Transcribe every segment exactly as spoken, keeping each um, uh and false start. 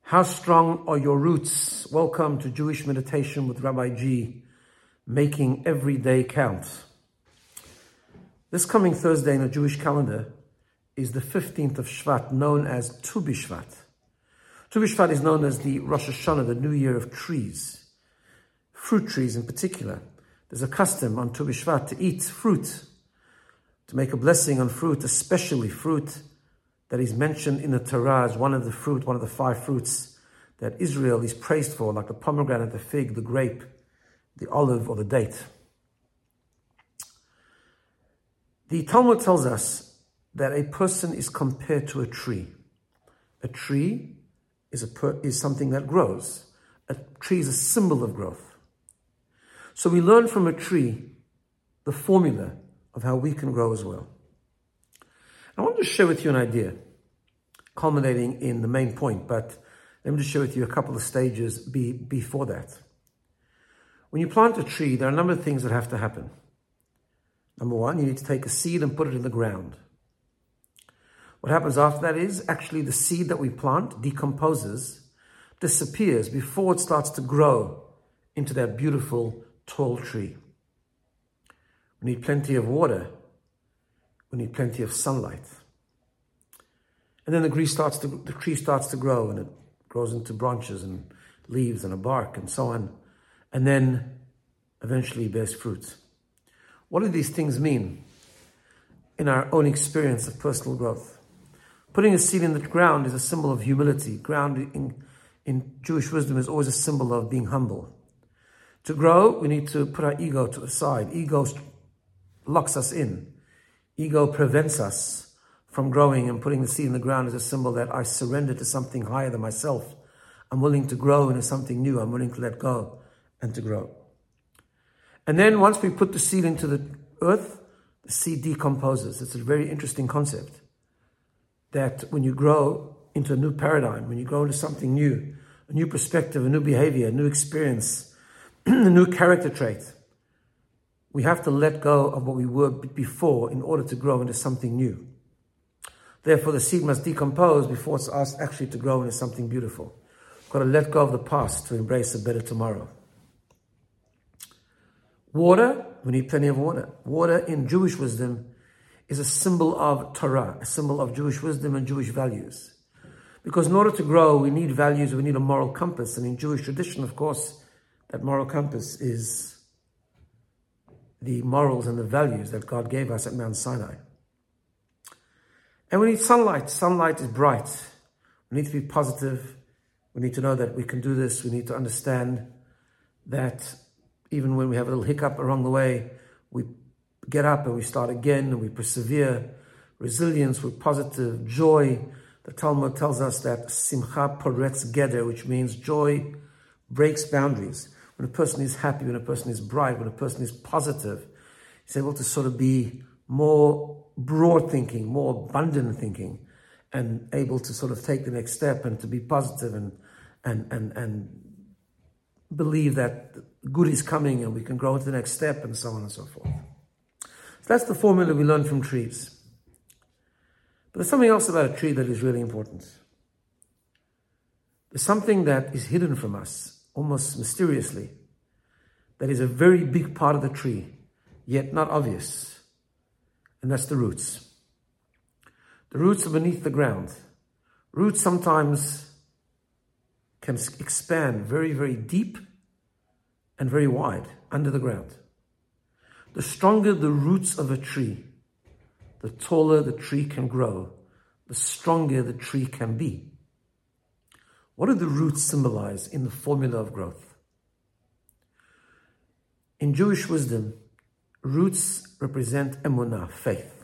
How strong are your roots? Welcome to Jewish Meditation with Rabbi G, making every day count. This coming Thursday in the Jewish calendar is the fifteenth of Shvat, known as Tu B'Shvat. Tu B'Shvat is known as the Rosh Hashanah, the New Year of trees, fruit trees in particular. There's a custom on Tu B'Shvat to eat fruit, to make a blessing on fruit, especially fruit that is mentioned in the Torah as one of the fruit, one of the five fruits that Israel is praised for, like the pomegranate, the fig, the grape, the olive, or the date. The Talmud tells us that a person is compared to a tree. A tree is, a per, is something that grows. A tree is a symbol of growth. So we learn from a tree the formula of how we can grow as well. I want to share with you an idea, culminating in the main point, but let me just share with you a couple of stages be, before that. When you plant a tree, there are a number of things that have to happen. Number one, you need to take a seed and put it in the ground. What happens after that is actually the seed that we plant decomposes, disappears before it starts to grow into that beautiful tall tree. We need plenty of water. We need plenty of sunlight. And then the tree starts to, the tree starts to grow, and it grows into branches and leaves and a bark and so on. And then eventually bears fruit. What do these things mean in our own experience of personal growth? Putting a seed in the ground is a symbol of humility. Ground in, in Jewish wisdom is always a symbol of being humble. To grow, we need to put our ego to the side. Ego locks us in. Ego prevents us from growing, and putting the seed in the ground is a symbol that I surrender to something higher than myself. I'm willing to grow into something new. I'm willing to let go and to grow. And then once we put the seed into the earth, the seed decomposes. It's a very interesting concept that when you grow into a new paradigm, when you grow into something new, a new perspective, a new behavior, a new experience, a new character trait, we have to let go of what we were before in order to grow into something new. Therefore, the seed must decompose before it's asked actually to grow into something beautiful. We've got to let go of the past to embrace a better tomorrow. Water, we need plenty of water. Water in Jewish wisdom is a symbol of Torah, a symbol of Jewish wisdom and Jewish values. Because in order to grow, we need values, we need a moral compass. And in Jewish tradition, of course, that moral compass is the morals and the values that God gave us at Mount Sinai. And we need sunlight. Sunlight is bright. We need to be positive. We need to know that we can do this. We need to understand that even when we have a little hiccup along the way, we get up and we start again and we persevere. Resilience, we're positive. Joy. The Talmud tells us that simcha poretz geder, which means joy breaks boundaries. When a person is happy, when a person is bright, when a person is positive, he's able to sort of be more broad thinking, more abundant thinking, and able to sort of take the next step and to be positive and and and and believe that good is coming and we can grow to the next step and so on and so forth. So that's the formula we learn from trees. But there's something else about a tree that is really important. There's something that is hidden from us, almost mysteriously, that is a very big part of the tree, yet not obvious. And that's the roots. The roots are beneath the ground. Roots sometimes can expand very, very deep and very wide under the ground. The stronger the roots of a tree, the taller the tree can grow, the stronger the tree can be. What do the roots symbolize in the formula of growth? In Jewish wisdom, roots represent emunah, faith.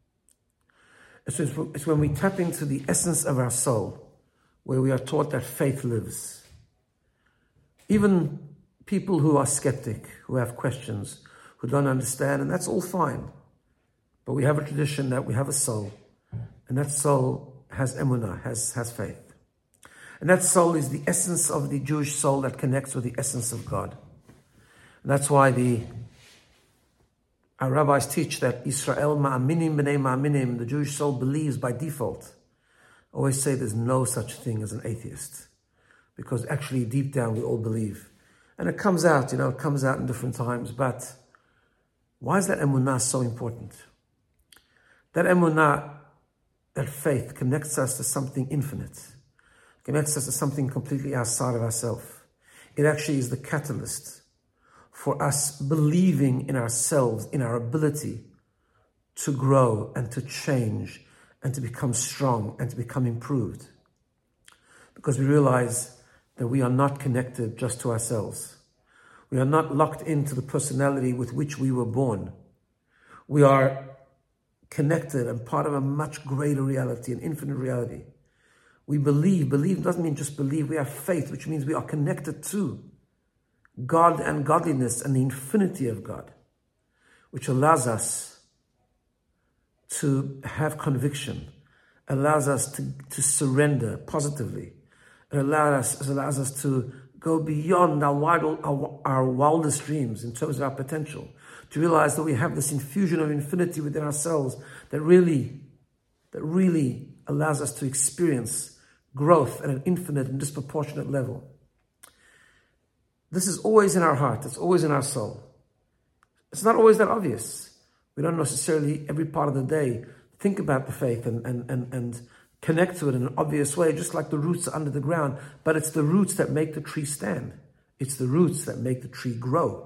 It's when we tap into the essence of our soul, where we are taught that faith lives. Even people who are skeptic, who have questions, who don't understand, and that's all fine. But we have a tradition that we have a soul, and that soul has emunah, has, has faith. And that soul is the essence of the Jewish soul that connects with the essence of God. And that's why the our rabbis teach that Israel ma'aminim b'nei ma'aminim, the Jewish soul believes by default. I always say there's no such thing as an atheist. because actually deep down we all believe. And it comes out, you know, it comes out in different times. But why is that emunah so important? That emunah, that faith, connects us to something infinite. Connects us to something completely outside of ourselves. It actually is the catalyst for us believing in ourselves, in our ability to grow and to change and to become strong and to become improved. Because we realize that we are not connected just to ourselves. We are not locked into the personality with which we were born. We are connected and part of a much greater reality, an infinite reality. We believe. Believe doesn't mean just believe. We have faith, which means we are connected to God and godliness and the infinity of God, which allows us to have conviction, allows us to, to surrender positively. It allows us, it allows us to go beyond our, wild, our, our wildest dreams in terms of our potential, to realize that we have this infusion of infinity within ourselves that really, that really allows us to experience growth at an infinite and disproportionate level. This is always in our heart. It's always in our soul. It's not always that obvious. We don't necessarily every part of the day think about the faith and, and, and, and connect to it in an obvious way, just like the roots are under the ground. But it's the roots that make the tree stand. It's the roots that make the tree grow.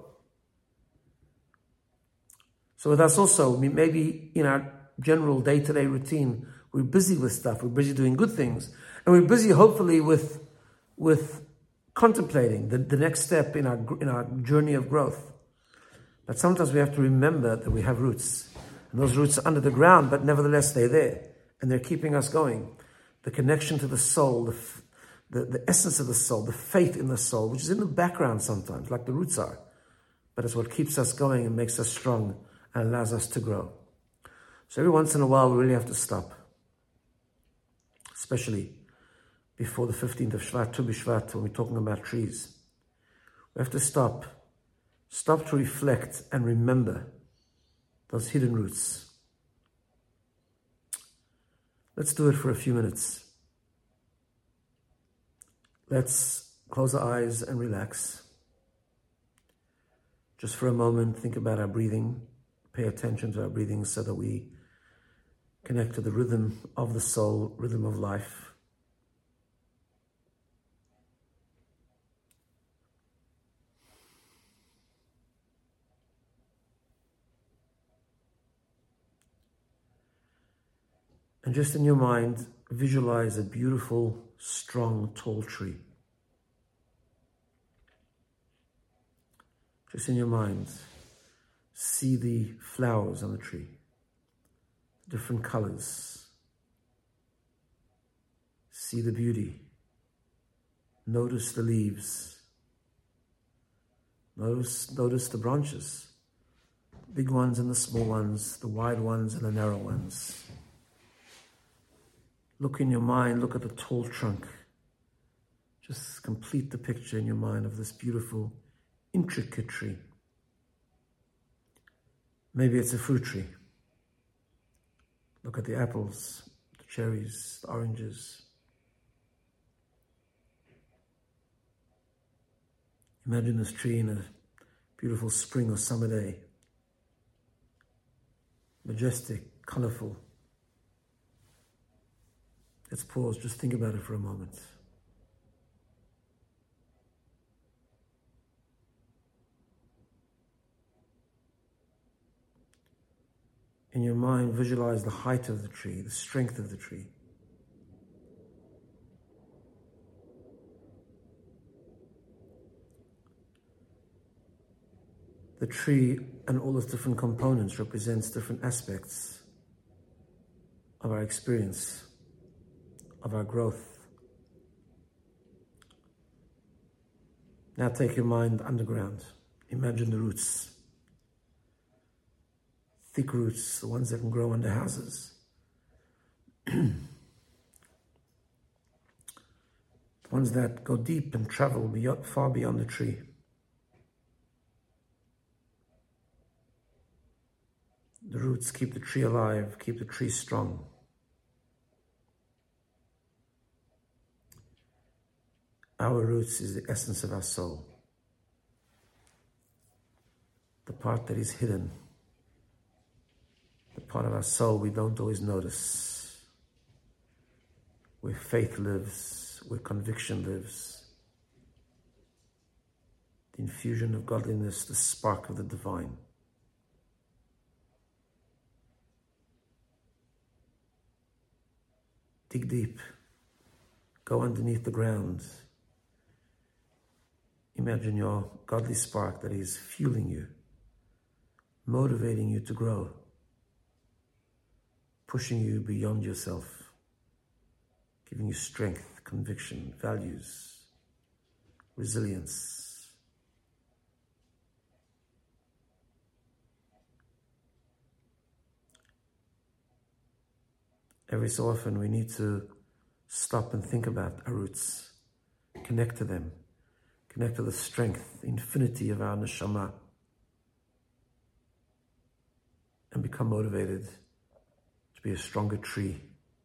So with us also, maybe in our general day-to-day routine, we're busy with stuff. We're busy doing good things. And we're busy, hopefully, with, with contemplating the, the next step in our, in our journey of growth. But sometimes we have to remember that we have roots. And those roots are under the ground, but nevertheless they're there. And they're keeping us going. The connection to the soul, the, the, the essence of the soul, the faith in the soul, which is in the background sometimes, like the roots are. But it's what keeps us going and makes us strong and allows us to grow. So every once in a while, we really have to stop. Especially before the fifteenth of Shvat, Tu B'Shvat, when we're talking about trees. We have to stop. Stop to reflect and remember those hidden roots. Let's do it for a few minutes. Let's close our eyes and relax. Just for a moment, think about our breathing. Pay attention to our breathing so that we connect to the rhythm of the soul, rhythm of life. And just in your mind, visualize a beautiful, strong, tall tree. Just in your mind, see the flowers on the tree, different colors. See the beauty. Notice the leaves. Notice, notice the branches, big ones and the small ones, the wide ones and the narrow ones. Look in your mind, look at the tall trunk. Just complete the picture in your mind of this beautiful, intricate tree. Maybe it's a fruit tree. Look at the apples, the cherries, the oranges. Imagine this tree in a beautiful spring or summer day. Majestic, colorful. Let's pause, just think about it for a moment. In your mind, visualize the height of the tree, the strength of the tree. The tree and all its different components represents different aspects of our experience, of our growth. Now take your mind underground. Imagine the roots. Thick roots, the ones that can grow under houses. The ones that go deep and travel beyond, far beyond the tree. The roots keep the tree alive, keep the tree strong. Our roots is the essence of our soul. The part that is hidden. The part of our soul we don't always notice. Where faith lives, where conviction lives. The infusion of godliness, the spark of the divine. Dig deep. Go underneath the ground. Imagine your godly spark that is fueling you, motivating you to grow, pushing you beyond yourself, giving you strength, conviction, values, resilience. Every so often we need to stop and think about our roots, connect to them, connect to the strength, the infinity of our neshama, and become motivated to be a stronger tree,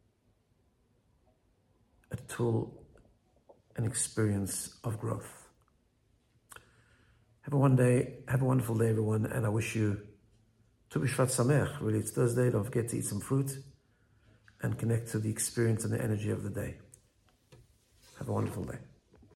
a tool, an experience of growth. Have a one day, have a wonderful day, everyone, and I wish you Tu B'Shvat Sameach. Really, it's Thursday. Don't forget to eat some fruit and connect to the experience and the energy of the day. Have a wonderful day.